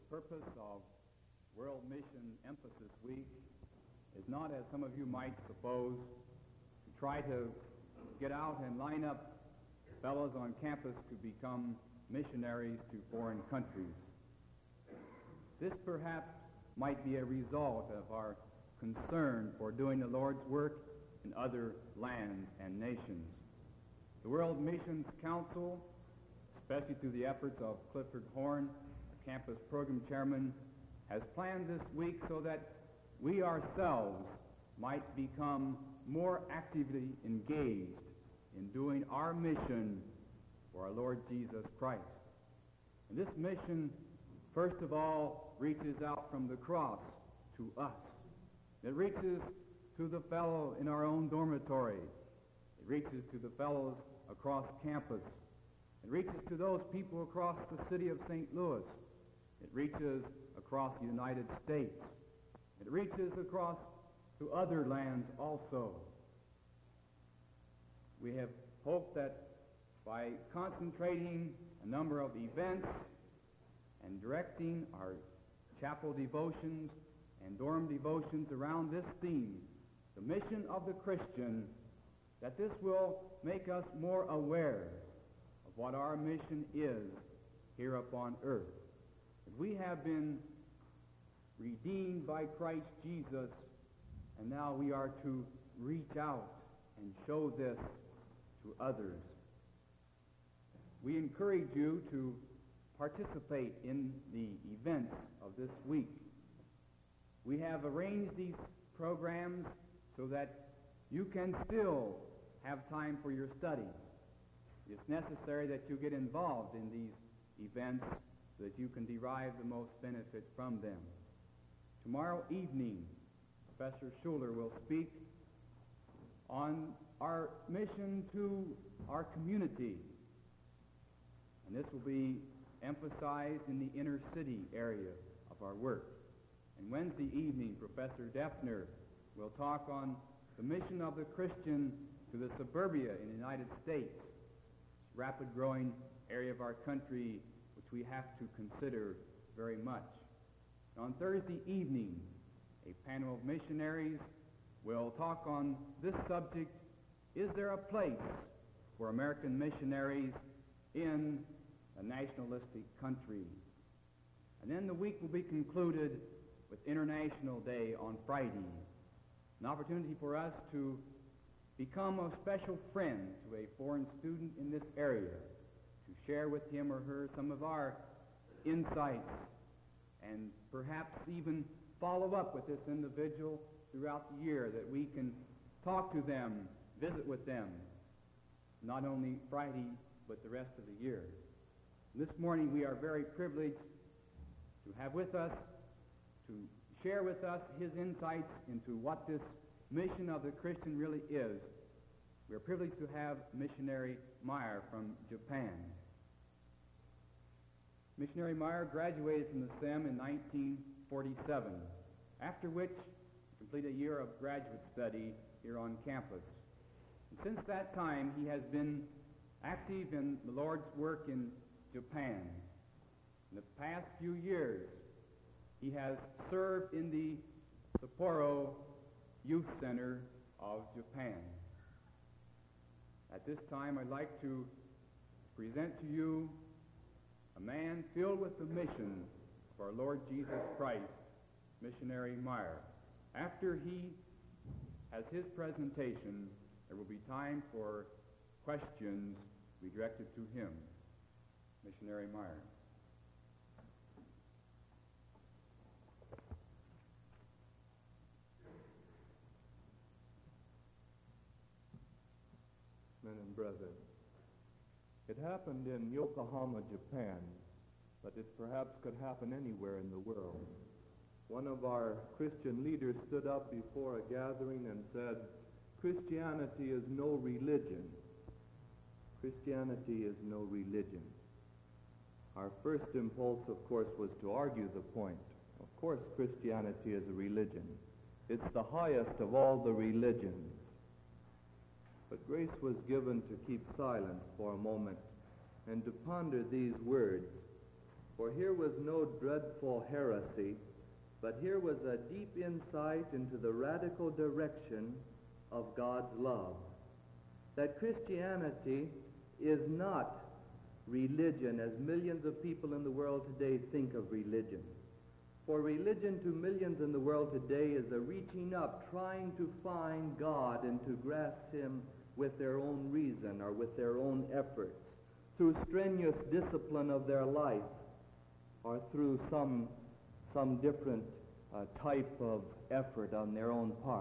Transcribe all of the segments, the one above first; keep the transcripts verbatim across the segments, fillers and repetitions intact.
purpose of World Mission Emphasis Week is not, as some of you might suppose, to try to get out and line up fellows on campus to become missionaries to foreign countries. This perhaps might be a result of our concern for doing the Lord's work in other lands and nations. The World Missions Council, especially through the efforts of Clifford Horn, the campus program chairman, has planned this week so that we ourselves might become more actively engaged in doing our mission for our Lord Jesus Christ. And this mission, first of all, reaches out from the cross to us. It reaches to the fellow in our own dormitory. It reaches to the fellows across campus. It reaches to those people across the city of Saint Louis. It reaches across the United States. It reaches across to other lands also. We have hoped that by concentrating a number of events and directing our chapel devotions and dorm devotions around this theme, the mission of the Christian, that this will make us more aware of what our mission is here upon earth. That we have been redeemed by Christ Jesus, and now we are to reach out and show this to others. We encourage you to participate in the events of this week. We have arranged these programs so that you can still have time for your study. It's necessary that you get involved in these events so that you can derive the most benefit from them. Tomorrow evening, Professor Schuler will speak on our mission to our community. And this will be emphasized in the inner city area of our work. And Wednesday evening, Professor Defner will talk on the mission of the Christian to the suburbia in the United States, this rapid growing area of our country which we have to consider very much. And on Thursday evening, a panel of missionaries will talk on this subject: is there a place for American missionaries in a nationalistic country? And then the week will be concluded with International Day on Friday, an opportunity for us to become a special friend to a foreign student in this area, to share with him or her some of our insights, and perhaps even follow up with this individual throughout the year, that we can talk to them, visit with them, not only Friday, but the rest of the year. This morning we are very privileged to have with us, to share with us his insights into what this mission of the Christian really is. We are privileged to have Missionary Meyer from Japan. Missionary Meyer graduated from the S E M in nineteen forty-seven, after which he completed a year of graduate study here on campus. And since that time, he has been active in the Lord's work in Japan. In the past few years, he has served in the Sapporo Youth Center of Japan. At this time, I'd like to present to you a man filled with the mission of our Lord Jesus Christ, Missionary Meyer. After he has his presentation, there will be time for questions to be directed to him. Missionary Meyer. Men and brethren, it happened in Yokohama, Japan, but it perhaps could happen anywhere in the world. One of our Christian leaders stood up before a gathering and said, "Christianity is no religion. Christianity is no religion." Our first impulse, of course, was to argue the point. Of course, Christianity is a religion. It's the highest of all the religions. But grace was given to keep silent for a moment and to ponder these words For here was no dreadful heresy, but here was a deep insight into the radical direction of God's love. That Christianity is not religion as millions of people in the world today think of religion. For religion to millions in the world today is a reaching up, trying to find God and to grasp Him with their own reason or with their own efforts, through strenuous discipline of their life, or through some, some different uh, type of effort on their own part.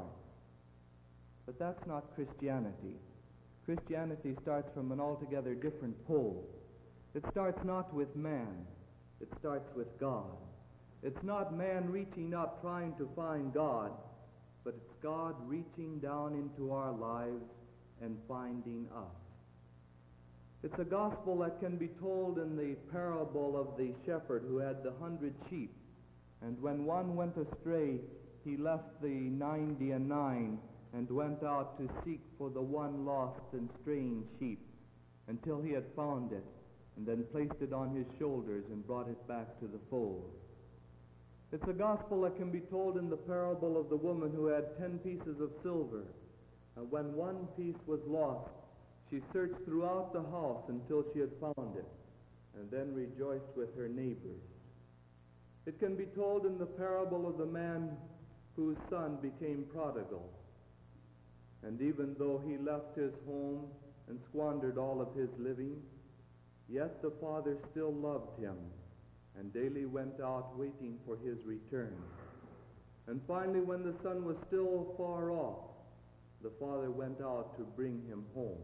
But that's not Christianity. Christianity starts from an altogether different pole. It starts not with man, it starts with God. It's not man reaching up trying to find God, but it's God reaching down into our lives and finding us. It's a gospel that can be told in the parable of the shepherd who had the hundred sheep. And when one went astray, he left the ninety and nine and went out to seek for the one lost and straying sheep until he had found it, and then placed it on his shoulders and brought it back to the fold. It's a gospel that can be told in the parable of the woman who had ten pieces of silver. And when one piece was lost, she searched throughout the house until she had found it, and then rejoiced with her neighbors. It can be told in the parable of the man whose son became prodigal. And even though he left his home and squandered all of his living, yet the father still loved him and daily went out waiting for his return. And finally, when the son was still far off, the father went out to bring him home.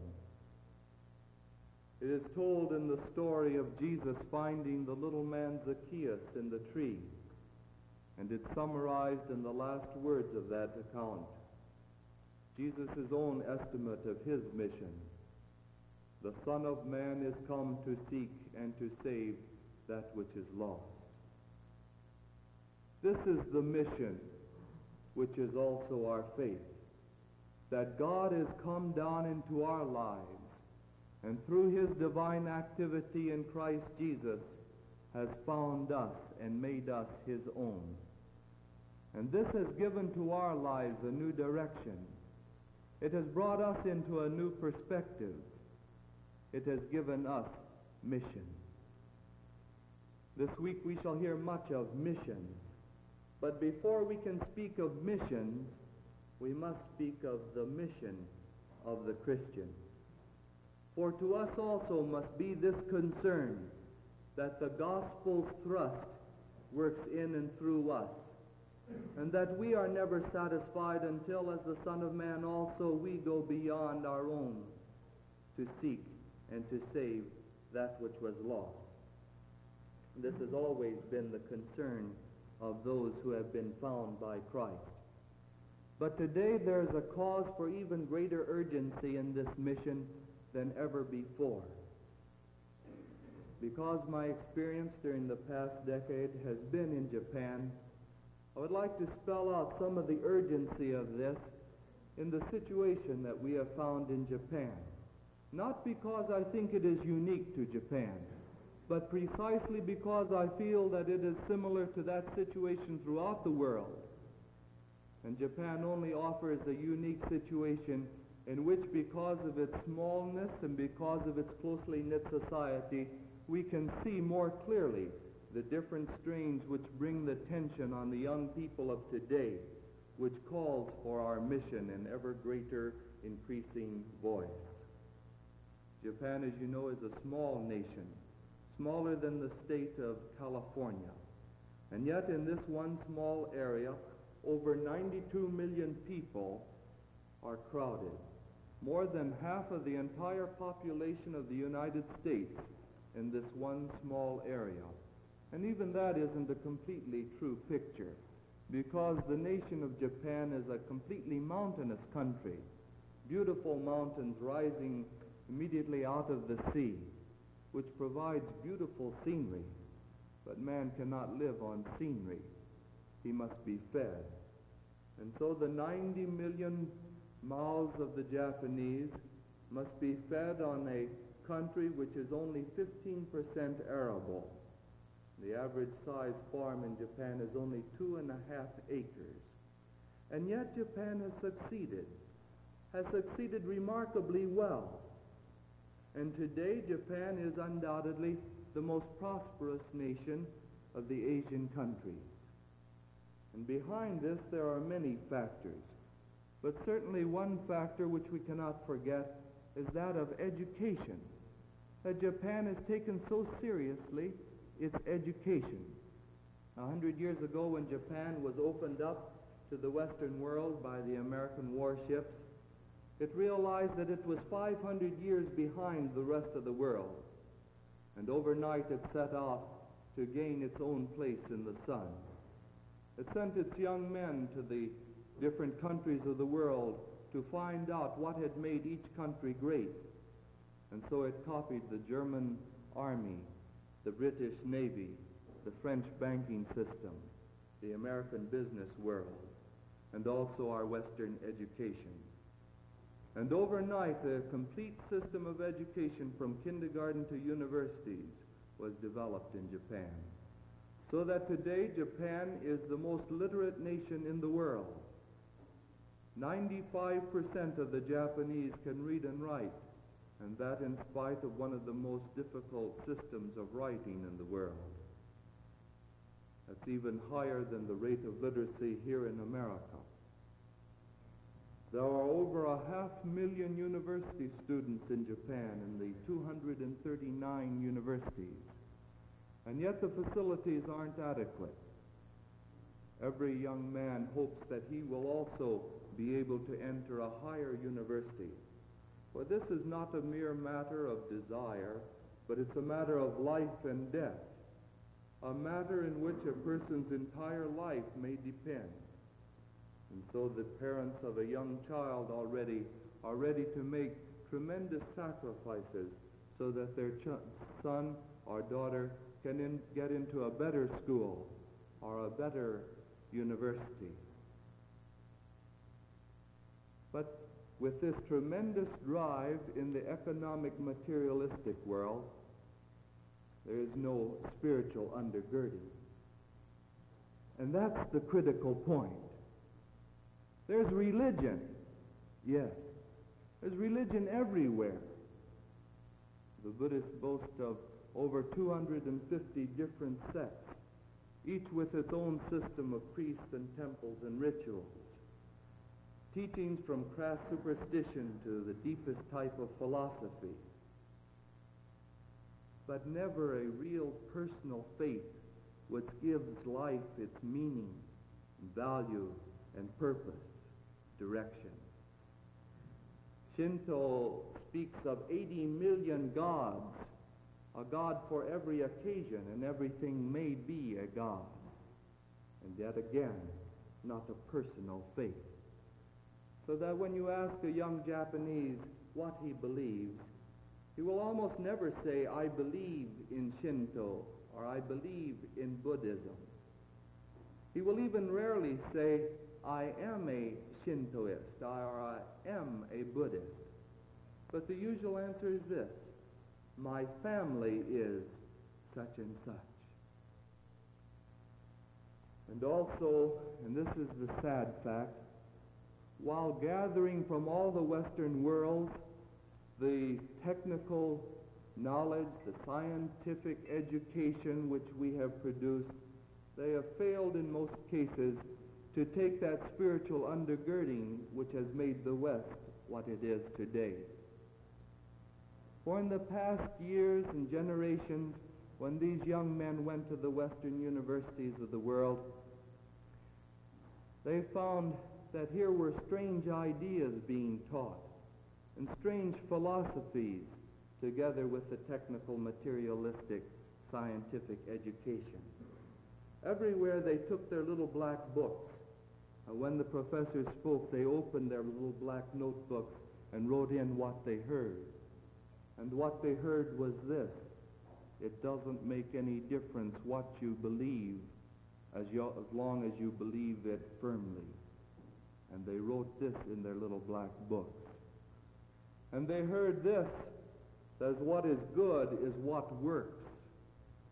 It is told in the story of Jesus finding the little man Zacchaeus in the tree, and it's summarized in the last words of that account. Jesus' own estimate of his mission. The Son of Man is come to seek and to save that which is lost. This is the mission, which is also our faith, that God has come down into our lives, and through his divine activity in Christ Jesus has found us and made us his own. And this has given to our lives a new direction. It has brought us into a new perspective. It has given us mission. This week we shall hear much of missions. But before we can speak of missions, we must speak of the mission of the Christian. For to us also must be this concern, that the gospel's thrust works in and through us, and that we are never satisfied until, as the Son of Man also, we go beyond our own to seek and to save that which was lost. This has always been the concern of those who have been found by Christ. But today there is a cause for even greater urgency in this mission than ever before. Because my experience during the past decade has been in Japan, I would like to spell out some of the urgency of this in the situation that we have found in Japan. Not because I think it is unique to Japan, but precisely because I feel that it is similar to that situation throughout the world. And Japan only offers a unique situation in which, because of its smallness and because of its closely knit society, we can see more clearly the different strains which bring the tension on the young people of today, which calls for our mission in ever greater increasing voice. Japan, as you know, is a small nation, smaller than the state of California. And yet in this one small area, over ninety-two million people are crowded. More than half of the entire population of the United States in this one small area. And even that isn't a completely true picture, because the nation of Japan is a completely mountainous country. Beautiful mountains rising immediately out of the sea, which provides beautiful scenery. But man cannot live on scenery. He must be fed. And so the ninety million mouths of the Japanese must be fed on a country which is only fifteen percent arable. The average size farm in Japan is only two and a half acres. And yet Japan has succeeded, has succeeded remarkably well. And today Japan is undoubtedly the most prosperous nation of the Asian countries. And behind this there are many factors. But certainly one factor which we cannot forget is that of education. That Japan has taken so seriously its education. A hundred years ago, when Japan was opened up to the Western world by the American warships, it realized that it was five hundred years behind the rest of the world. And overnight it set off to gain its own place in the sun. It sent its young men to the different countries of the world to find out what had made each country great. And so it copied the German army, the British Navy, the French banking system, the American business world, and also our Western education. And overnight, a complete system of education from kindergarten to universities was developed in Japan. So that today, Japan is the most literate nation in the world. ninety-five percent of the Japanese can read and write, and that in spite of one of the most difficult systems of writing in the world. That's even higher than the rate of literacy here in America. There are over a half million university students in Japan in the two hundred thirty-nine universities, and yet the facilities aren't adequate. Every young man hopes that he will also be able to enter a higher university. For this is not a mere matter of desire, but it's a matter of life and death, a matter in which a person's entire life may depend. And so the parents of a young child already are ready to make tremendous sacrifices so that their ch- son or daughter can in, get into a better school or a better university. But with this tremendous drive in the economic materialistic world, there is no spiritual undergirding. And that's the critical point. There's religion, yes. There's religion everywhere. The Buddhists boast of over two hundred fifty different sects, each with its own system of priests and temples and rituals. Teachings from crass superstition to the deepest type of philosophy. But never a real personal faith which gives life its meaning, value, and purpose, direction. Shinto speaks of eighty million gods, a god for every occasion, and everything may be a god. And yet again, not a personal faith. So that when you ask a young Japanese what he believes, he will almost never say, I believe in Shinto, or I believe in Buddhism. He will even rarely say, I am a Shintoist, or I am a Buddhist. But the usual answer is this: my family is such and such. And also, and this is the sad fact, while gathering from all the Western worlds the technical knowledge, the scientific education which we have produced, they have failed in most cases to take that spiritual undergirding which has made the West what it is today. For in the past years and generations, when these young men went to the Western universities of the world, they found that here were strange ideas being taught, and strange philosophies, together with the technical, materialistic, scientific education. Everywhere they took their little black books, and when the professors spoke, they opened their little black notebooks and wrote in what they heard. And what they heard was this: it doesn't make any difference what you believe, as, you, as long as you believe it firmly. And they wrote this in their little black books. And they heard this, as what is good is what works.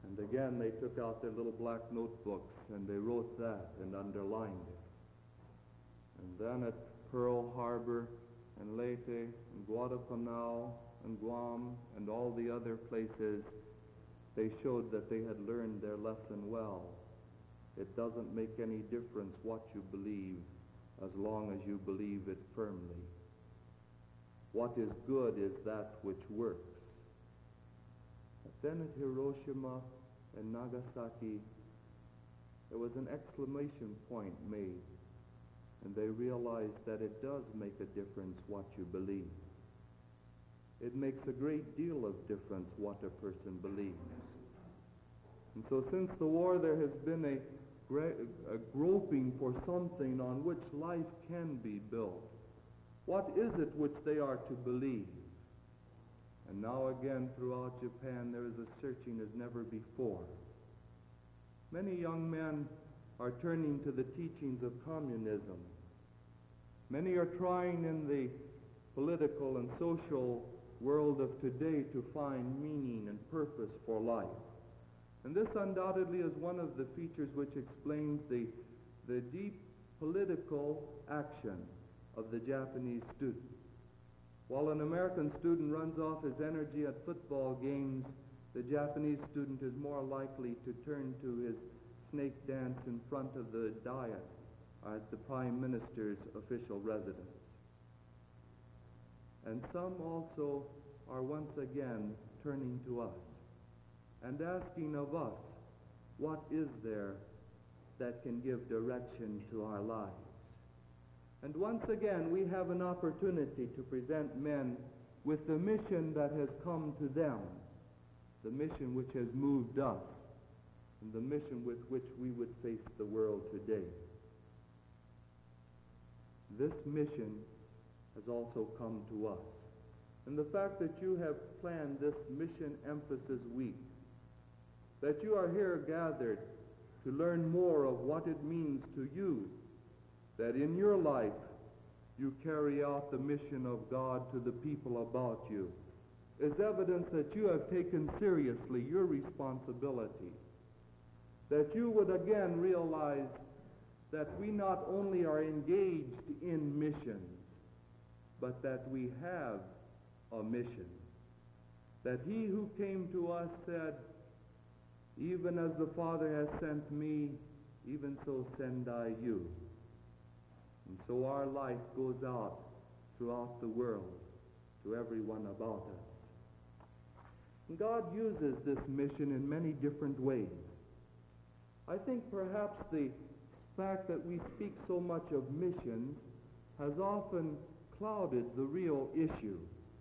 And again, they took out their little black notebooks and they wrote that and underlined it. And then at Pearl Harbor and Leyte and Guadalcanal and Guam and all the other places, they showed that they had learned their lesson well. It doesn't make any difference what you believe as long as you believe it firmly. What is good is that which works. But then at Hiroshima and Nagasaki, there was an exclamation point made, and they realized that it does make a difference what you believe. It makes a great deal of difference what a person believes. And so since the war, there has been a, gra- a groping for something on which life can be built. What is it which they are to believe? And now again, throughout Japan, there is a searching as never before. Many young men are turning to the teachings of communism. Many are trying in the political and social world of today to find meaning and purpose for life. And this undoubtedly is one of the features which explains the, the deep political action of the Japanese student. While an American student runs off his energy at football games, the Japanese student is more likely to turn to his snake dance in front of the Diet at the Prime Minister's official residence. And some also are once again turning to us and asking of us, what is there that can give direction to our lives? And once again, we have an opportunity to present men with the mission that has come to them, the mission which has moved us, and the mission with which we would face the world today. This mission has also come to us. And the fact that you have planned this Mission Emphasis Week, that you are here gathered to learn more of what it means to you, that in your life you carry out the mission of God to the people about you, is evidence that you have taken seriously your responsibility, that you would again realize that we not only are engaged in missions, but that we have a mission. That he who came to us said, even as the Father has sent me, even so send I you. And so our life goes out throughout the world to everyone about us. And God uses this mission in many different ways. I think perhaps the fact that we speak so much of missions has often clouded the real issue.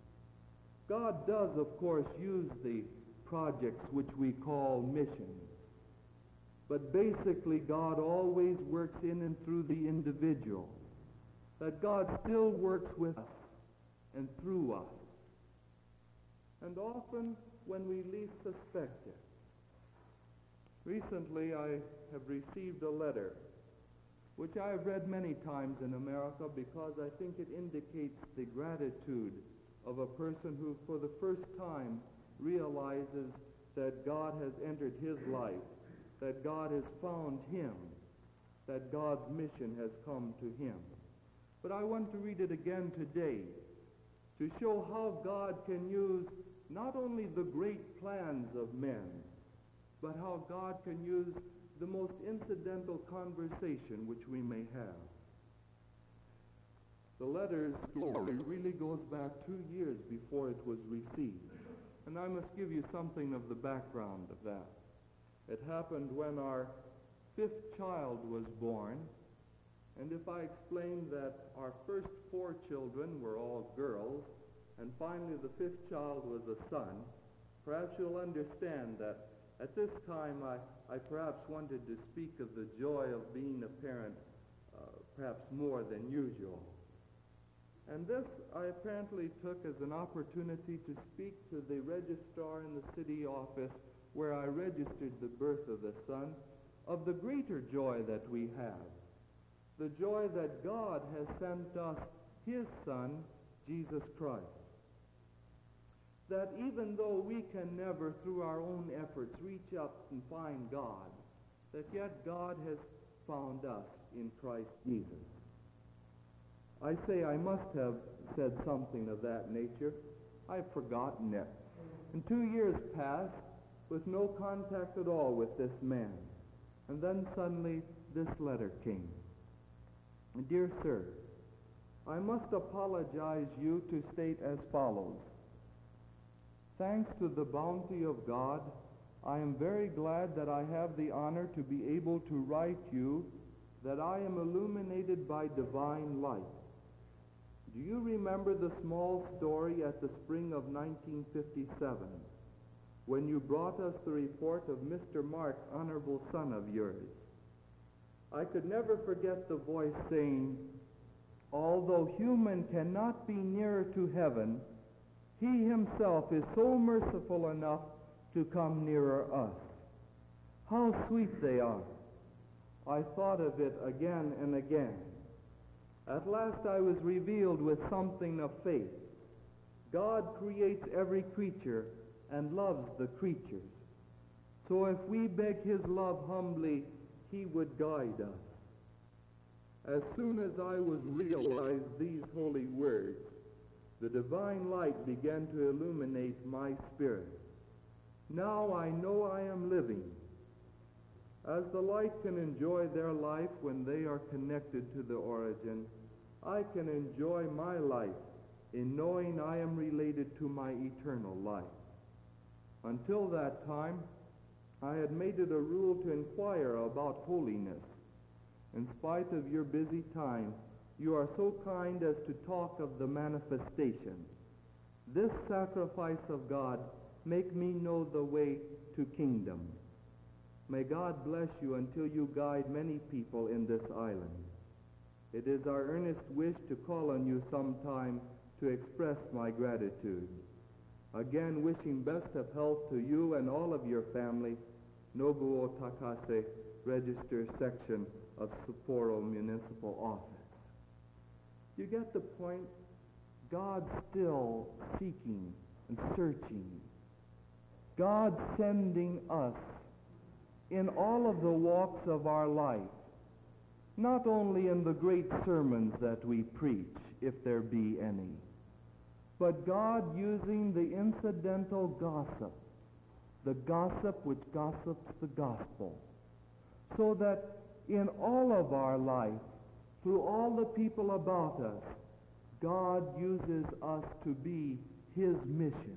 God does, of course, use the projects which we call missions. But basically, God always works in and through the individual. That God still works with us and through us. And often when we least suspect it. Recently, I have received a letter which I have read many times in America because I think it indicates the gratitude of a person who for the first time realizes that God has entered his life, that God has found him, that God's mission has come to him. But I want to read it again today to show how God can use not only the great plans of men, but how God can use the most incidental conversation which we may have. The letter's story really goes back two years before it was received. And I must give you something of the background of that. It happened when our fifth child was born. And if I explain that our first four children were all girls, and finally the fifth child was a son, perhaps you'll understand that at this time I, I perhaps wanted to speak of the joy of being a parent uh, perhaps more than usual. And this I apparently took as an opportunity to speak to the registrar in the city office where I registered the birth of the son of the greater joy that we have. The joy that God has sent us his Son, Jesus Christ. that even though we can never, through our own efforts, reach up and find God, that yet God has found us in Christ Jesus. I say I must have said something of that nature. I've forgotten it. And two years passed with no contact at all with this man. And then suddenly this letter came. Dear sir, I must apologize you to state as follows. Thanks to the bounty of God, I am very glad that I have the honor to be able to write you that I am illuminated by divine light. Do you remember the small story at the spring of nineteen fifty-seven, when you brought us the report of Mister Mark, honorable son of yours? I could never forget the voice saying, although human cannot be nearer to heaven, he himself is so merciful enough to come nearer us. How sweet they are. I thought of it again and again. At last I was revealed with something of faith. God creates every creature and loves the creatures. So if we beg his love humbly, he would guide us. As soon as I was realized these holy words, the divine light began to illuminate my spirit. Now I know I am living. As the light can enjoy their life when they are connected to the origin, I can enjoy my life in knowing I am related to my eternal life. Until that time, I had made it a rule to inquire about holiness. In spite of your busy time, you are so kind as to talk of the manifestation. This sacrifice of God make me know the way to kingdom. May God bless you until you guide many people in this island. It is our earnest wish to call on you sometime to express my gratitude. Again, wishing best of health to you and all of your family, Nobuo Takase, Register Section of Sapporo Municipal Office. You get the point? God's still seeking and searching. God sending us in all of the walks of our life, not only in the great sermons that we preach, if there be any, but God using the incidental gossip, the gossip which gossips the gospel, so that in all of our life, through all the people about us, God uses us to be his mission.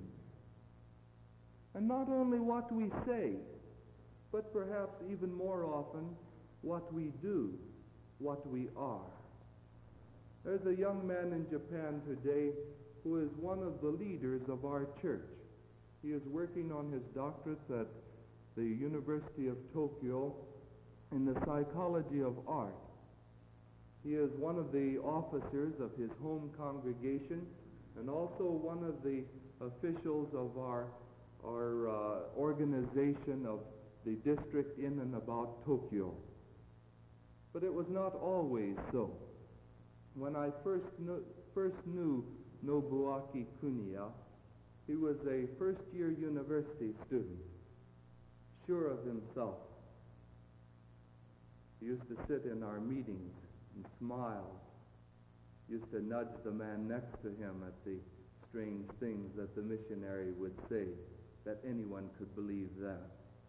And not only what we say, but perhaps even more often, what we do, what we are. There's a young man in Japan today who is one of the leaders of our church. He is working on his doctorate at the University of Tokyo in the psychology of art. He is one of the officers of his home congregation and also one of the officials of our, our uh, organization of the district in and about Tokyo. But it was not always so. When I first knew, first knew Nobuaki Kuniya, he was a first-year university student, sure of himself. He used to sit in our meetings and smile. Used to nudge the man next to him at the strange things that the missionary would say, that anyone could believe that.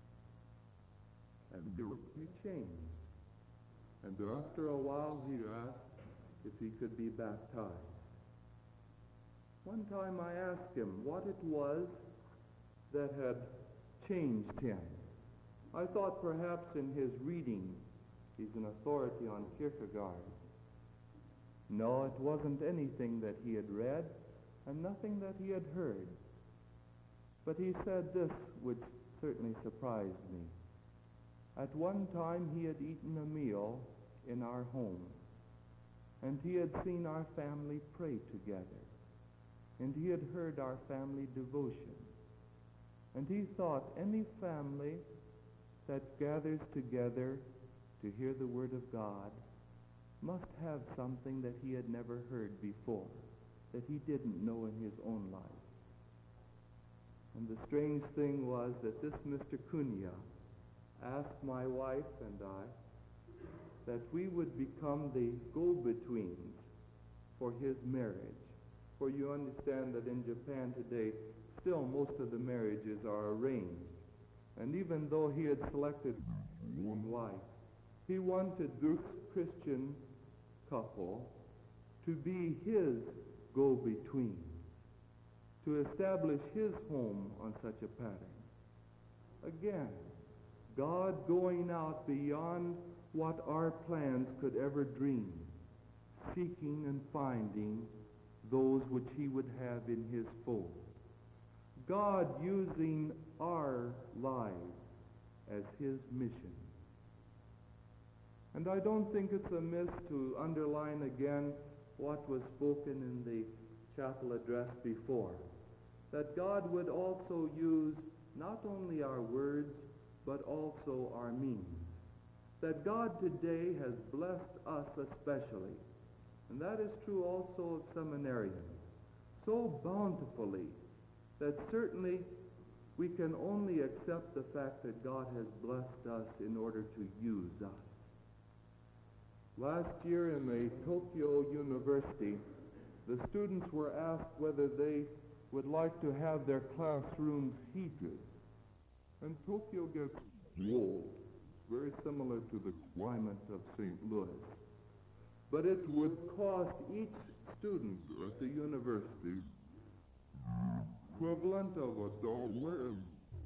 And he changed. And after a while he asked if he could be baptized. One time I asked him what it was that had changed him. I thought perhaps in his reading, he's an authority on Kierkegaard. No, it wasn't anything that he had read and nothing that he had heard. But he said this, which certainly surprised me. At one time he had eaten a meal in our home, and he had seen our family pray together, and he had heard our family devotion. And he thought any family that gathers together to hear the Word of God must have something that he had never heard before, that he didn't know in his own life. And the strange thing was that this Mister Cunha asked my wife and I that we would become the go-betweens for his marriage. For you understand that in Japan today, still most of the marriages are arranged. And even though he had selected one wife, he wanted this Christian couple to be his go-between, to establish his home on such a pattern. Again, God going out beyond what our plans could ever dream, seeking and finding those which he would have in his fold. God using our lives as his mission. And I don't think it's amiss to underline again what was spoken in the chapel address before, that God would also use not only our words, but also our means. That God today has blessed us especially, and that is true also of seminarians, so bountifully that certainly we can only accept the fact that God has blessed us in order to use us. Last year in the Tokyo University, the students were asked whether they would like to have their classrooms heated. And Tokyo gets cold, very similar to the climate of Saint Louis. But it would cost each student at the university equivalent of a dollar and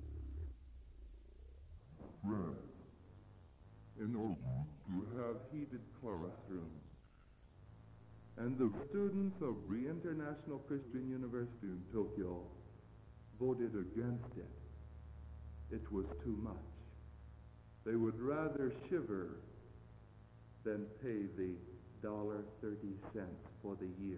rent in order to have heated classrooms. And the students of the International Christian University in Tokyo voted against it. It was too much. They would rather shiver than pay the one dollar and thirty cents for the year.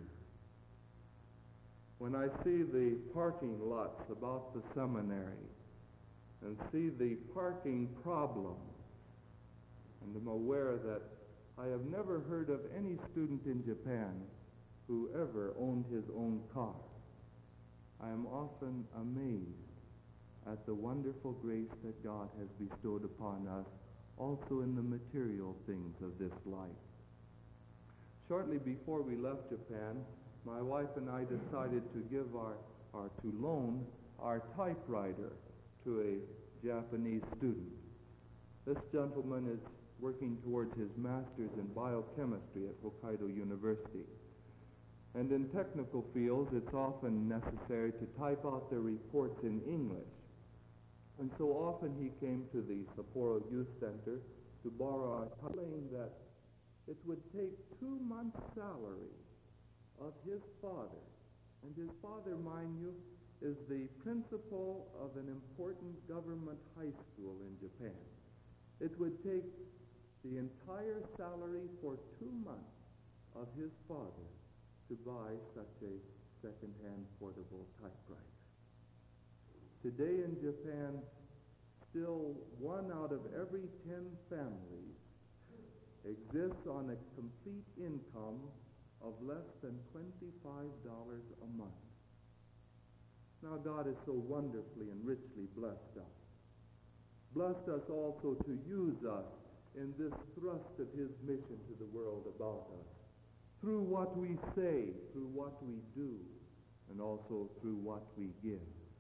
When I see the parking lots about the seminary and see the parking problem, and am aware that I have never heard of any student in Japan who ever owned his own car, I am often amazed at the wonderful grace that God has bestowed upon us, also in the material things of this life. Shortly before we left Japan, my wife and I decided to give our, or to loan our typewriter to a Japanese student. This gentleman is working towards his master's in biochemistry at Hokkaido University. And in technical fields, it's often necessary to type out their reports in English. And so often he came to the Sapporo Youth Center to borrow our typewriter, saying that it would take two months' salary of his father. And his father, mind you, is the principal of an important government high school in Japan. It would take the entire salary for two months of his father to buy such a second-hand portable typewriter. Today in Japan, still one out of every ten families exists on a complete income of less than twenty-five dollars a month. Now God has so wonderfully and richly blessed us. Blessed us also to use us in this thrust of his mission to the world about us, through what we say, through what we do, and also through what we give.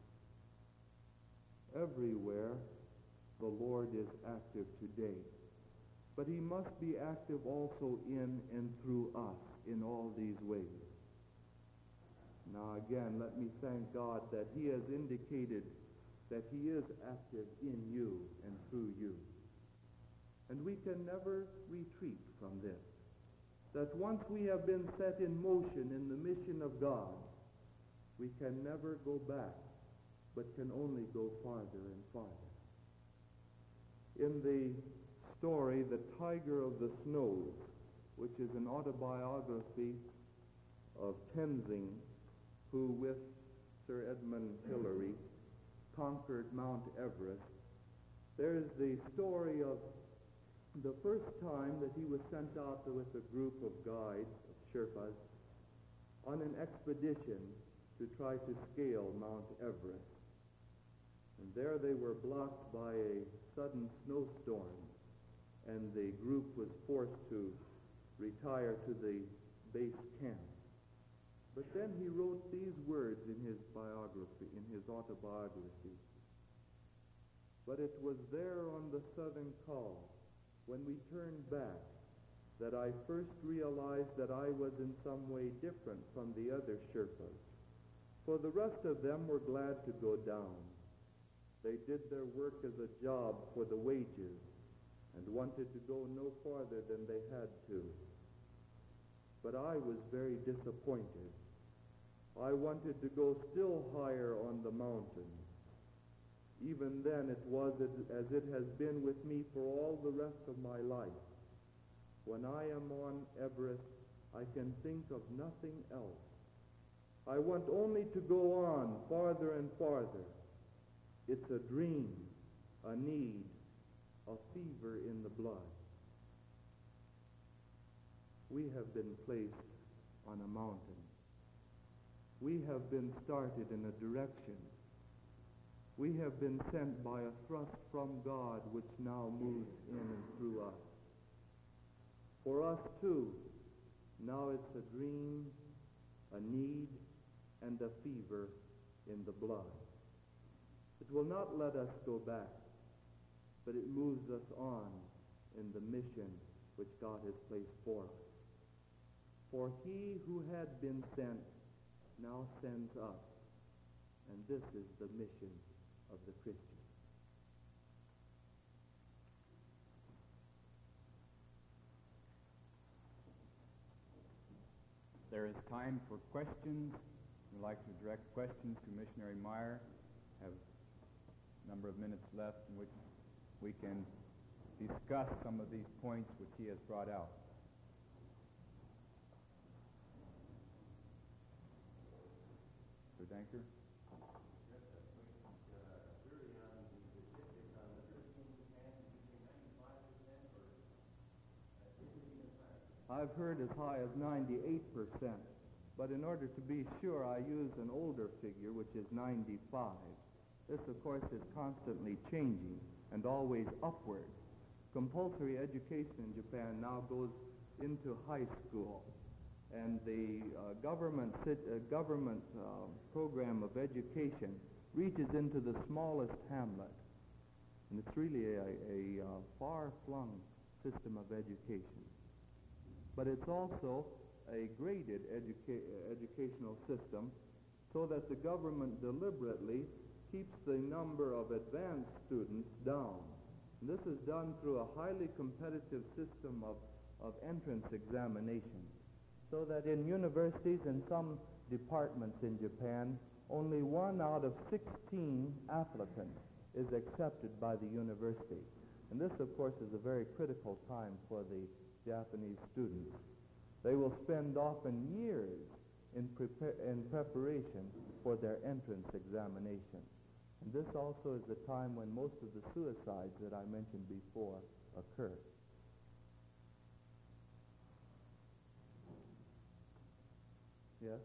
Everywhere the Lord is active today, but he must be active also in and through us in all these ways. Now again, let me thank God that he has indicated that he is active in you and through you. And we can never retreat from this. That once we have been set in motion in the mission of God, we can never go back, but can only go farther and farther. In the story, The Tiger of the Snows, which is an autobiography of Tenzing, who with Sir Edmund Hillary conquered Mount Everest, there is the story of the first time that he was sent out with a group of guides, of Sherpas, on an expedition to try to scale Mount Everest. And there they were blocked by a sudden snowstorm, and the group was forced to retire to the base camp. But then he wrote these words in his biography, in his autobiography. But it was there on the Southern Col, when we turned back, that I first realized that I was in some way different from the other Sherpas. For the rest of them were glad to go down. They did their work as a job for the wages and wanted to go no farther than they had to. But I was very disappointed. I wanted to go still higher on the mountain. Even then it was as it has been with me for all the rest of my life. When I am on Everest, I can think of nothing else. I want only to go on farther and farther. It's a dream, a need, a fever in the blood. We have been placed on a mountain. We have been started in a direction. We have been sent by a thrust from God which now moves in and through us. For us too, now it's a dream, a need, and a fever in the blood. It will not let us go back, but it moves us on in the mission which God has placed for us. For he who had been sent now sends us, and this is the mission of the Christian. There is time for questions. We'd like to direct questions to Missionary Meyer. Have a number of minutes left in which we can discuss some of these points which he has brought out. Mister Danker? I've heard as high as ninety-eight percent, but in order to be sure, I use an older figure, which is ninety-five. This, of course, is constantly changing and always upward. Compulsory education in Japan now goes into high school, and the uh, government sit, uh, government uh, program of education reaches into the smallest hamlet, and it's really a, a uh, far-flung system of education. But it's also a graded educa- educational system, so that the government deliberately keeps the number of advanced students down. And this is done through a highly competitive system of, of entrance examination, so that in universities and some departments in Japan, only one out of sixteen applicants is accepted by the university. And this, of course, is a very critical time for the Japanese students. They will spend often years in, prepar- in preparation for their entrance examination. And this also is the time when most of the suicides that I mentioned before occur. Yes?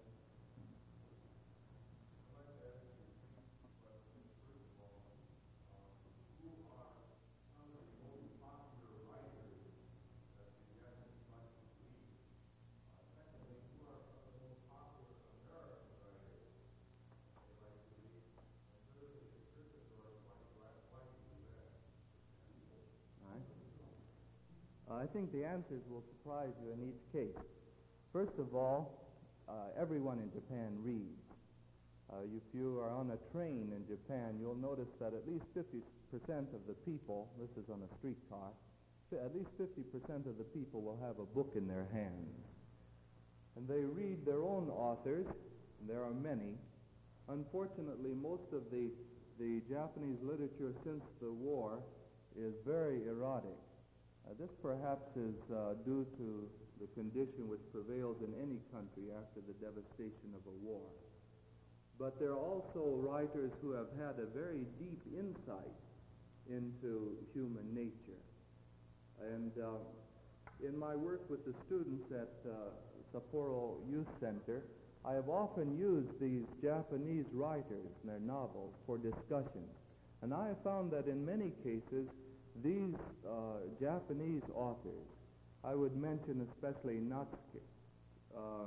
I think the answers will surprise you in each case. First of all, uh, everyone in Japan reads. Uh, if you are on a train in Japan, you'll notice that at least fifty percent of the people, this is on a streetcar, at least fifty percent of the people will have a book in their hands. And they read their own authors, and there are many. Unfortunately, most of the, the Japanese literature since the war is very erotic. Uh, this perhaps is uh, due to the condition which prevails in any country after the devastation of a war. But there are also writers who have had a very deep insight into human nature. And uh, in my work with the students at uh, Sapporo Youth Center, I have often used these Japanese writers and their novels for discussion. And I have found that in many cases, these uh, Japanese authors, I would mention especially Natsuki, uh,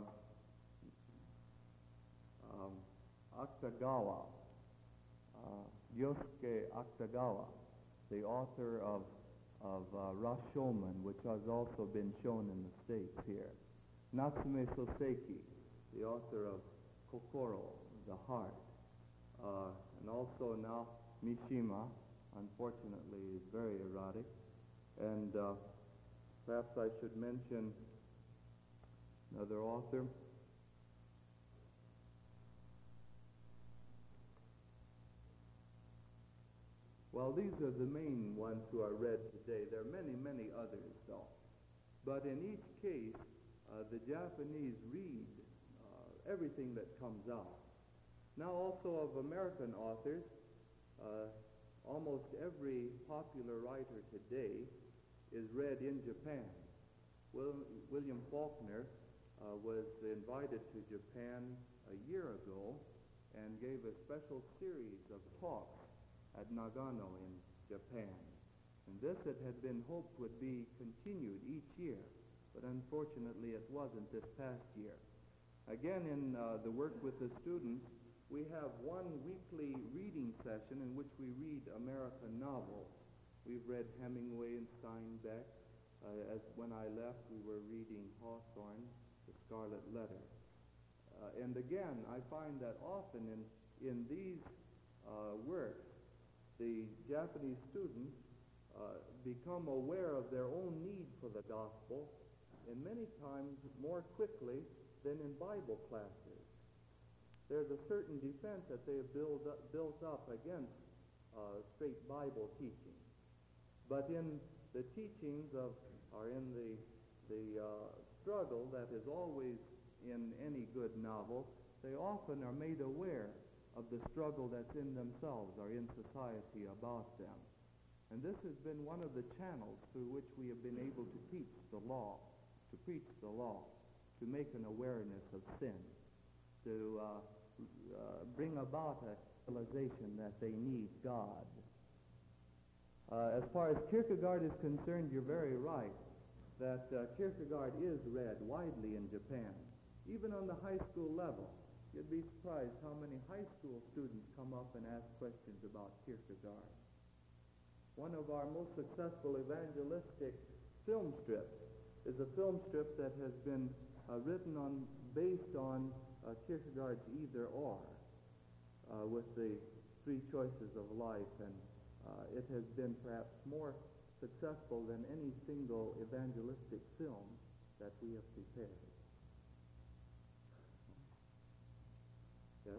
um, Akutagawa, uh, Yosuke Akutagawa, the author of, of uh, Rashomon, which has also been shown in the States here. Natsume Soseki, the author of Kokoro, the heart. Uh, and also now Mishima, unfortunately, is very erotic. And uh, perhaps I should mention another author. Well, these are the main ones who are read today. There are many, many others, though. But in each case, uh, the Japanese read uh, everything that comes out. Now, also of American authors, uh, almost every popular writer today is read in Japan. Will, William Faulkner uh, was invited to Japan a year ago and gave a special series of talks at Nagano in Japan. And this, it had been hoped, would be continued each year, but unfortunately it wasn't this past year. Again, in uh, the work with the students, we have one weekly reading session in which we read American novels. We've read Hemingway and Steinbeck. Uh, as when I left, we were reading Hawthorne, The Scarlet Letter. Uh, and again, I find that often in, in these uh, works, the Japanese students uh, become aware of their own need for the gospel, and many times more quickly than in Bible classes. There's a certain defense that they have build up, built up against uh, straight Bible teaching. But in the teachings of, or in the, the uh, struggle that is always in any good novel, they often are made aware of the struggle that's in themselves or in society about them. And this has been one of the channels through which we have been able to teach the law, to preach the law, to make an awareness of sin, to uh, uh, bring about a realization that they need God. Uh, as far as Kierkegaard is concerned, you're very right that uh, Kierkegaard is read widely in Japan, even on the high school level. You'd be surprised how many high school students come up and ask questions about Kierkegaard. One of our most successful evangelistic film strips is a film strip that has been uh, written on, based on uh, Kierkegaard's Either Or, uh, with the three choices of life, and uh, it has been perhaps more successful than any single evangelistic film that we have prepared. Yes?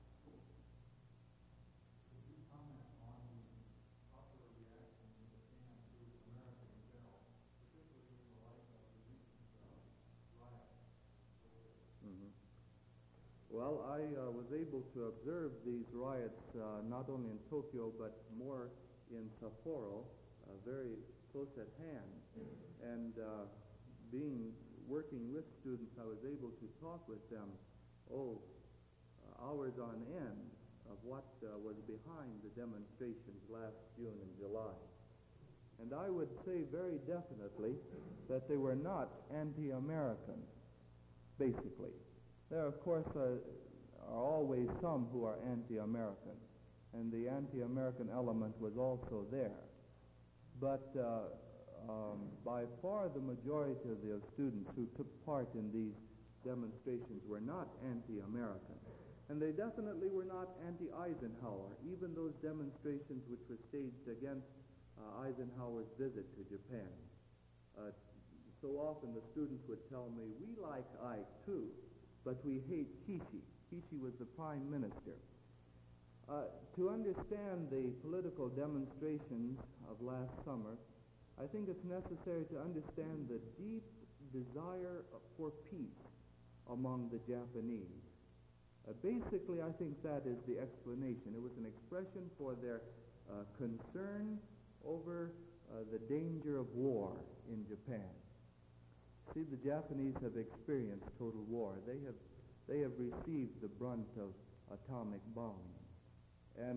Could you comment on the popular reaction in Japan to America in general, particularly in the light of the recent uh, riot? Mm-hmm. Well, I uh, was able to observe these riots uh, not only in Tokyo but more in Sapporo, uh, very close at hand. And uh, being working with students, I was able to talk with them, oh, hours on end of what uh, was behind the demonstrations last June and July. And I would say very definitely that they were not anti-American, basically. There, of course, uh, are always some who are anti-American, and the anti-American element was also there. But uh, um, by far the majority of the students who took part in these demonstrations were not anti-American. And they definitely were not anti-Eisenhower, even those demonstrations which were staged against uh, Eisenhower's visit to Japan. Uh, so often the students would tell me, we like Ike too, but we hate Kishi. Kishi was the prime minister. Uh, to understand the political demonstrations of last summer, I think it's necessary to understand the deep desire for peace among the Japanese. Uh, basically, I think that is the explanation. It was an expression for their uh, concern over uh, the danger of war in Japan. See, the Japanese have experienced total war. They have, they have received the brunt of atomic bombing. And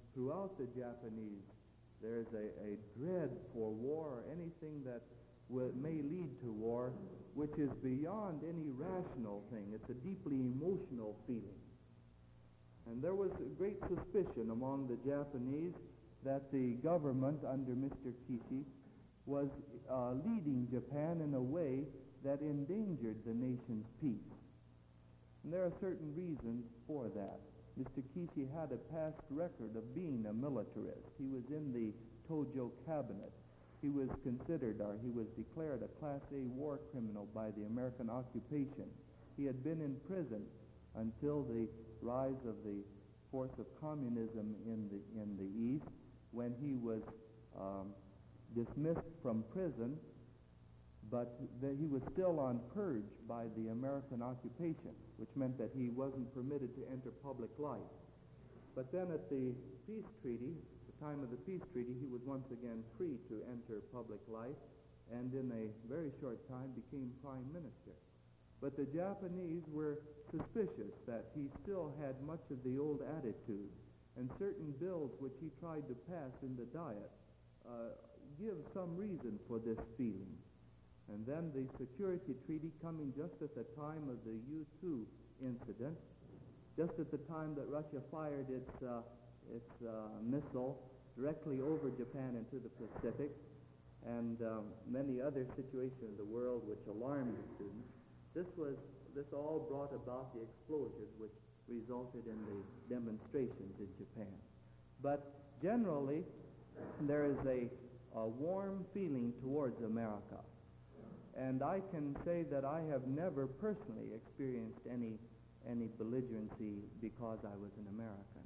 throughout the Japanese, there's a, a dread for war or anything that will, may lead to war, which is beyond any rational thing. It's a deeply emotional feeling. And there was a great suspicion among the Japanese that the government under Mister Kishi was uh, leading Japan in a way that endangered the nation's peace. And there are certain reasons for that. Mister Kishi had a past record of being a militarist. He was in the Tojo cabinet. He was considered, or he was declared, a Class A war criminal by the American occupation. He had been in prison until the rise of the force of communism in the in the East, when he was um, dismissed from prison, but that he was still on purge by the American occupation, which meant that he wasn't permitted to enter public life. But then at the peace treaty, the time of the peace treaty, he was once again free to enter public life, and in a very short time became prime minister. But the Japanese were suspicious that he still had much of the old attitude, and certain bills which he tried to pass in the Diet uh, give some reason for this feeling. And then the security treaty coming just at the time of the U two incident, just at the time that Russia fired its, uh, its uh, missile directly over Japan into the Pacific, and um, many other situations in the world which alarmed the students. This was this all brought about the explosions which resulted in the demonstrations in Japan. But generally, there is a, a warm feeling towards America. And I can say that I have never personally experienced any any belligerency because I was an American.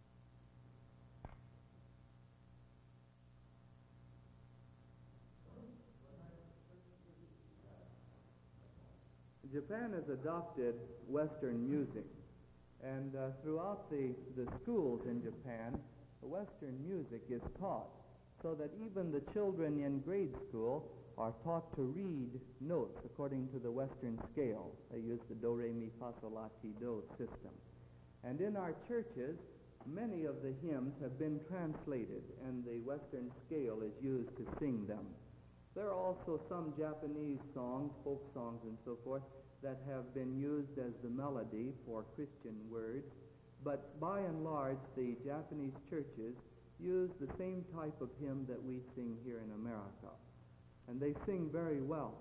Japan has adopted Western music, and uh, throughout the, the schools in Japan, Western music is taught, so that even the children in grade school are taught to read notes according to the Western scale. They use the do, re, mi, fa, sol, la, ti, do system. And in our churches, many of the hymns have been translated, and the Western scale is used to sing them. There are also some Japanese songs, folk songs and so forth, that have been used as the melody for Christian words, but by and large, the Japanese churches use the same type of hymn that we sing here in America. And they sing very well.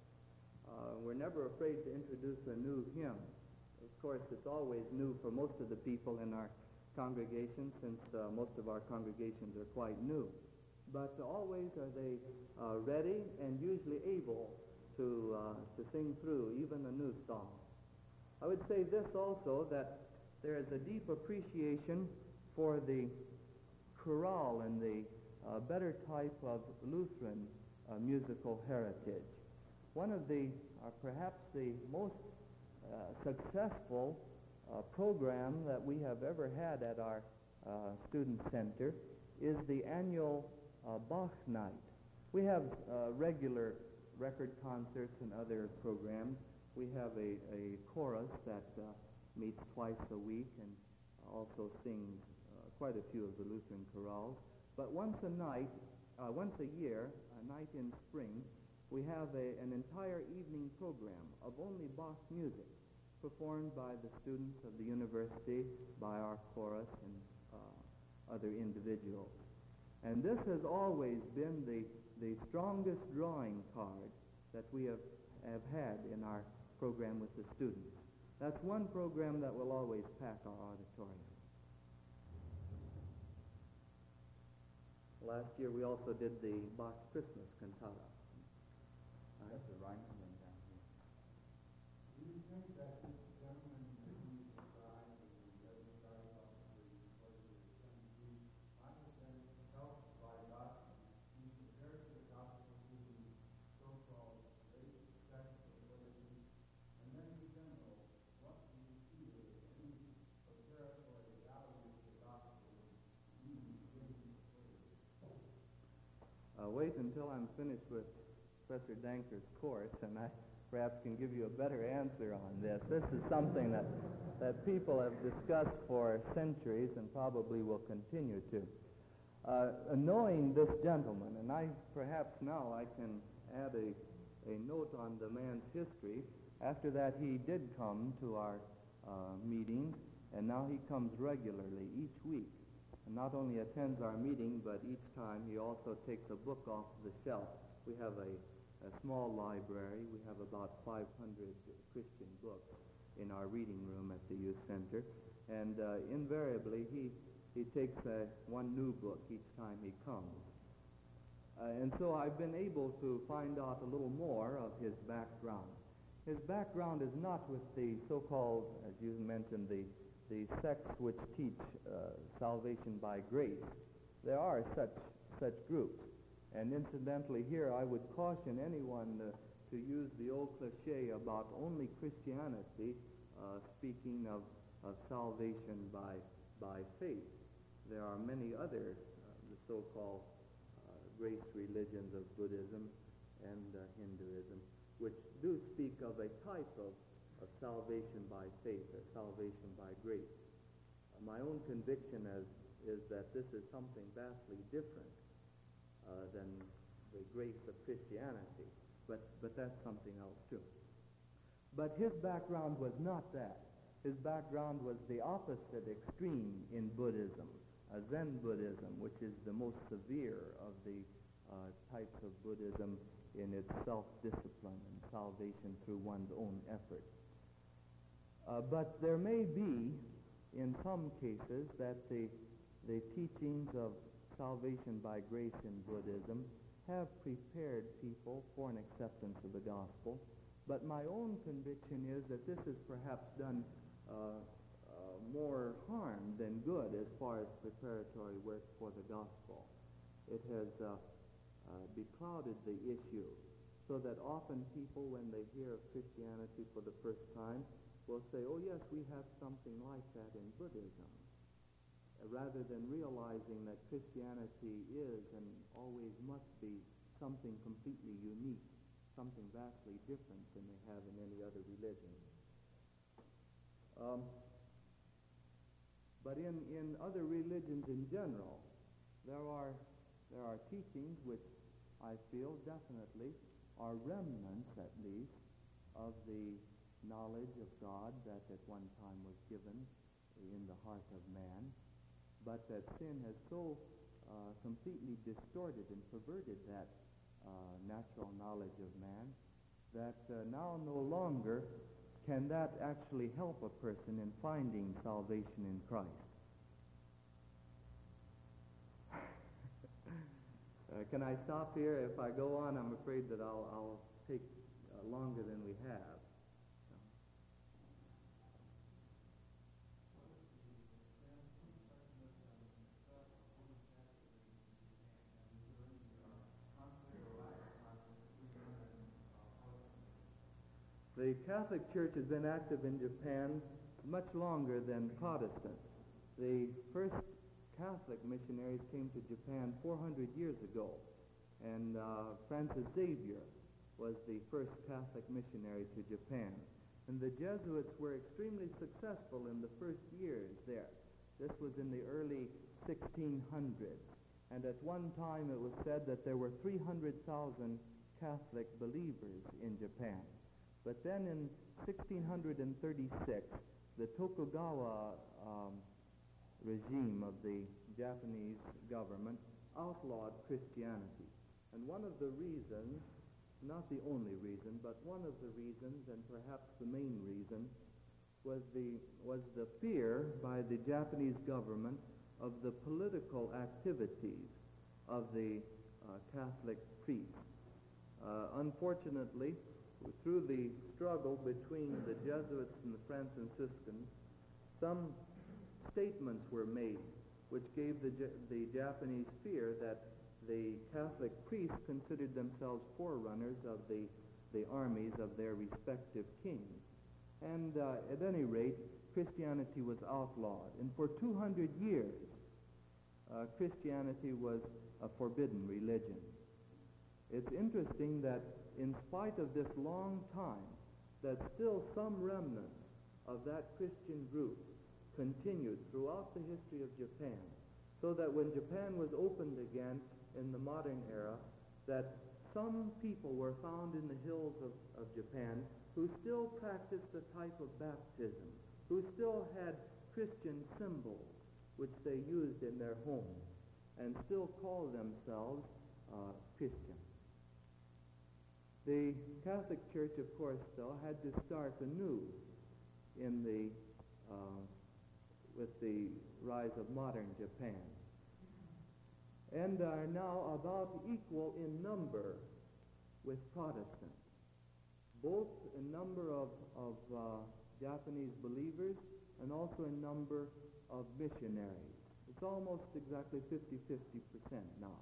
Uh, we're never afraid to introduce a new hymn. Of course, it's always new for most of the people in our congregation, since uh, most of our congregations are quite new. But always are they uh, ready and usually able to, uh, to sing through even a new song. I would say this also, that there is a deep appreciation for the chorale and the uh, better type of Lutheran Uh, musical heritage. One of the, uh, perhaps the most uh, successful uh, program that we have ever had at our uh, student center is the annual uh, Bach Night. We have uh, regular record concerts and other programs. We have a, a chorus that uh, meets twice a week and also sings uh, quite a few of the Lutheran chorales. But once a night, uh, once a year, night in spring, we have a, an entire evening program of only Bach music performed by the students of the university, by our chorus and uh, other individuals. And this has always been the, the strongest drawing card that we have, have had in our program with the students. That's one program that will always pack our auditorium. Last year we also did the Bach Christmas cantata. That's the right one down here. Do you think that this gentleman that you described, and he doesn't start off with the pleasure of seventy, I understand helped by God, he compared the gospel to the so-called basic secular religion, and then in general, what do you feel is any preparatory value of the gospel in beginning to Uh, wait until I'm finished with Professor Danker's course, and I perhaps can give you a better answer on this. This is something that, that people have discussed for centuries and probably will continue to. Uh, knowing this gentleman, and I perhaps now I can add a, a note on the man's history. After that, he did come to our uh, meetings, and now he comes regularly each week. And not only attends our meeting, but each time he also takes a book off the shelf. We have a, a small library. We have about five hundred Christian books in our reading room at the youth center. And uh, invariably, he, he takes uh, one new book each time he comes. Uh, and so I've been able to find out a little more of his background. His background is not with the so-called, as you mentioned, the the sects which teach uh, salvation by grace. There are such such groups. And incidentally here, I would caution anyone uh, to use the old cliche about only Christianity uh, speaking of, of salvation by, by faith. There are many other, uh, the so-called uh, grace religions of Buddhism and uh, Hinduism, which do speak of a type of of salvation by faith or salvation by grace. Uh, my own conviction is, is that this is something vastly different uh, than the grace of Christianity, but, but that's something else too. But his background was not that. His background was the opposite extreme in Buddhism, uh, Zen Buddhism, which is the most severe of the uh, types of Buddhism in its self-discipline and salvation through one's own effort. Uh, but there may be, in some cases, that the, the teachings of salvation by grace in Buddhism have prepared people for an acceptance of the gospel. But my own conviction is that this has perhaps done uh, uh, more harm than good as far as preparatory work for the gospel. It has uh, uh, beclouded the issue, so that often people, when they hear of Christianity for the first time, will say, oh yes, we have something like that in Buddhism, uh, rather than realizing that Christianity is and always must be something completely unique, something vastly different than they have in any other religion. Um, but in, in other religions in general, there are, there are teachings which I feel definitely are remnants, at least, of the knowledge of God that at one time was given in the heart of man, but that sin has so uh, completely distorted and perverted that uh, natural knowledge of man that uh, now no longer can that actually help a person in finding salvation in Christ. uh, can I stop here? If I go on, I'm afraid that I'll, I'll take uh, longer than we have. The Catholic Church has been active in Japan much longer than Protestants. The first Catholic missionaries came to Japan four hundred years ago, and uh, Francis Xavier was the first Catholic missionary to Japan. And the Jesuits were extremely successful in the first years there. This was in the early sixteen hundreds, and at one time it was said that there were three hundred thousand Catholic believers in Japan. But then in sixteen thirty-six, the Tokugawa um, regime of the Japanese government outlawed Christianity. And one of the reasons, not the only reason, but one of the reasons, and perhaps the main reason, was the, was the fear by the Japanese government of the political activities of the uh, Catholic priests. Uh, unfortunately, through the struggle between the Jesuits and the Franciscans, some statements were made which gave the, the Japanese fear that the Catholic priests considered themselves forerunners of the, the armies of their respective kings. And uh, at any rate, Christianity was outlawed. And for two hundred years, uh, Christianity was a forbidden religion. It's interesting that in spite of this long time, that still some remnants of that Christian group continued throughout the history of Japan, so that when Japan was opened again in the modern era, that some people were found in the hills of, of Japan who still practiced a type of baptism, who still had Christian symbols which they used in their homes, and still called themselves uh, Christian. The Catholic Church, of course, though, had to start anew in the uh, with the rise of modern Japan, and are now about equal in number with Protestants, both in number of, of uh, Japanese believers and also in number of missionaries. It's almost exactly fifty-fifty percent now.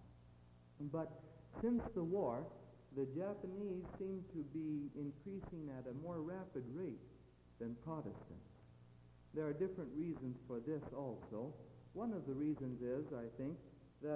But since the war, the Japanese seem to be increasing at a more rapid rate than Protestants. There are different reasons for this also. One of the reasons is, I think, that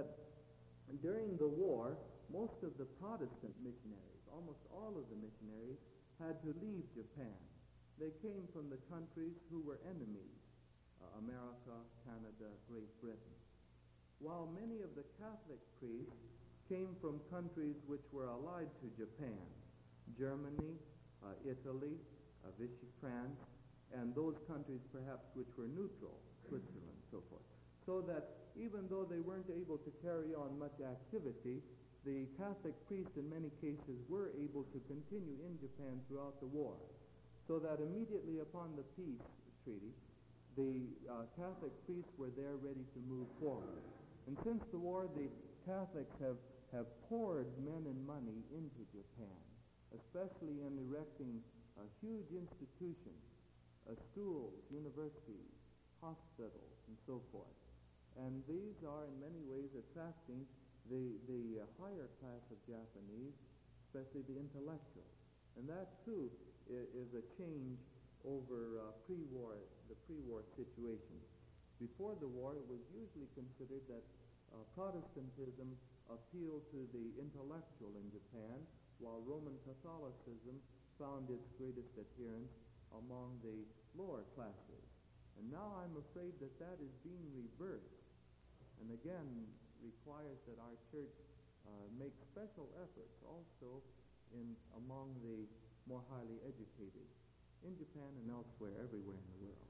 during the war, most of the Protestant missionaries, almost all of the missionaries, had to leave Japan. They came from the countries who were enemies, uh, America, Canada, Great Britain. While many of the Catholic priests came from countries which were allied to Japan, Germany, uh, Italy, uh, Vichy France, and those countries perhaps which were neutral, Switzerland, so forth. So that even though they weren't able to carry on much activity, the Catholic priests in many cases were able to continue in Japan throughout the war. So that immediately upon the peace treaty, the uh, Catholic priests were there ready to move forward. And since the war, the Catholics have, have poured men and money into Japan, especially in erecting uh, huge institutions, uh, schools, universities, hospitals, and so forth. And these are in many ways attracting the, the uh, higher class of Japanese, especially the intellectuals. And that, too, is, is a change over uh, pre-war, the pre-war situation. Before the war, it was usually considered that uh, Protestantism appealed to the intellectual in Japan, while Roman Catholicism found its greatest adherents among the lower classes. And now I'm afraid that that is being reversed, and again requires that our church uh, make special efforts also in among the more highly educated in Japan and elsewhere, everywhere in the world.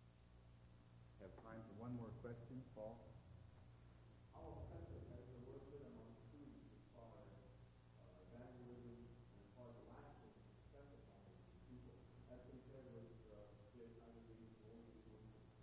Have time for one more question, Paul? How effective has the work been among students as far as uh, evangelism and as far as lasting testifying to people as compared with uh, the congregations of older people?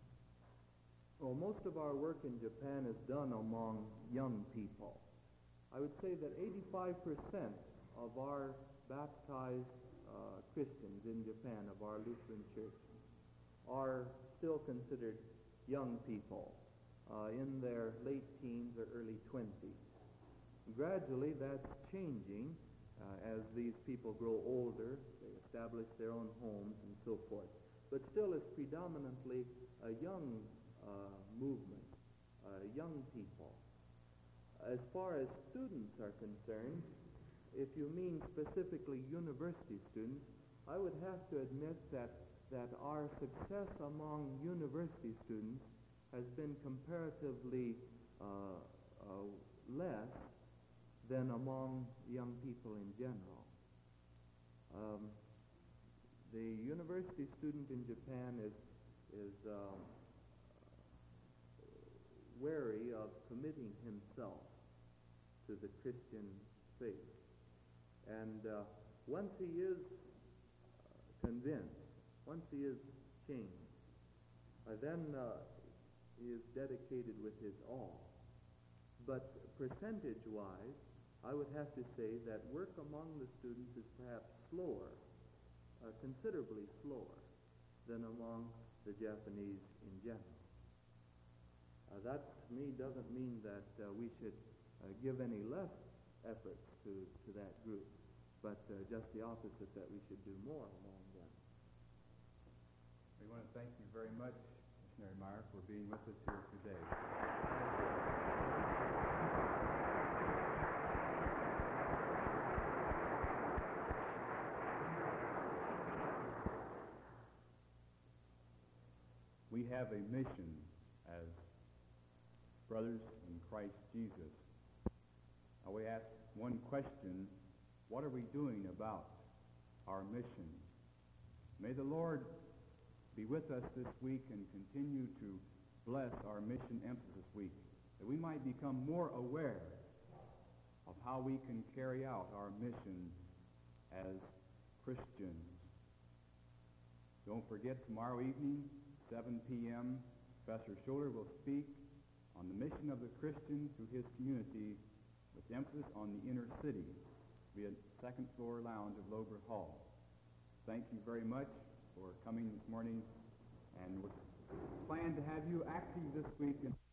Well, most of our work in Japan is done among young people. I would say that eighty-five percent of our baptized uh, Christians in Japan, of our Lutheran Church, are still considered young people uh, in their late teens or early twenties. Gradually, that's changing uh, as these people grow older, they establish their own homes and so forth. But still, it's predominantly a young uh, movement, uh, young people. As far as students are concerned, if you mean specifically university students, I would have to admit that, that our success among university students has been comparatively uh, uh, less than among young people in general. Um, the university student in Japan is, is um, wary of committing himself to the Christian faith. And uh, once he is uh, convinced, once he is changed, uh, then uh, he is dedicated with his all. But percentage-wise, I would have to say that work among the students is perhaps slower, uh, considerably slower, than among the Japanese in general. Uh, that, to me, doesn't mean that uh, we should uh, give any less efforts to, to that group, but uh, just the opposite, that we should do more among them. We want to thank you very much, Missionary Meyer, for being with us here today. have a mission as brothers in Christ Jesus. Now we ask one question: what are we doing about our mission? May the Lord be with us this week and continue to bless our Mission Emphasis Week, that we might become more aware of how we can carry out our mission as Christians. Don't forget, tomorrow evening, seven p.m., Professor Scholler will speak on the mission of the Christian to his community, with emphasis on the inner city, via second floor lounge of Lober Hall. Thank you very much for coming this morning, and we plan to have you active this week in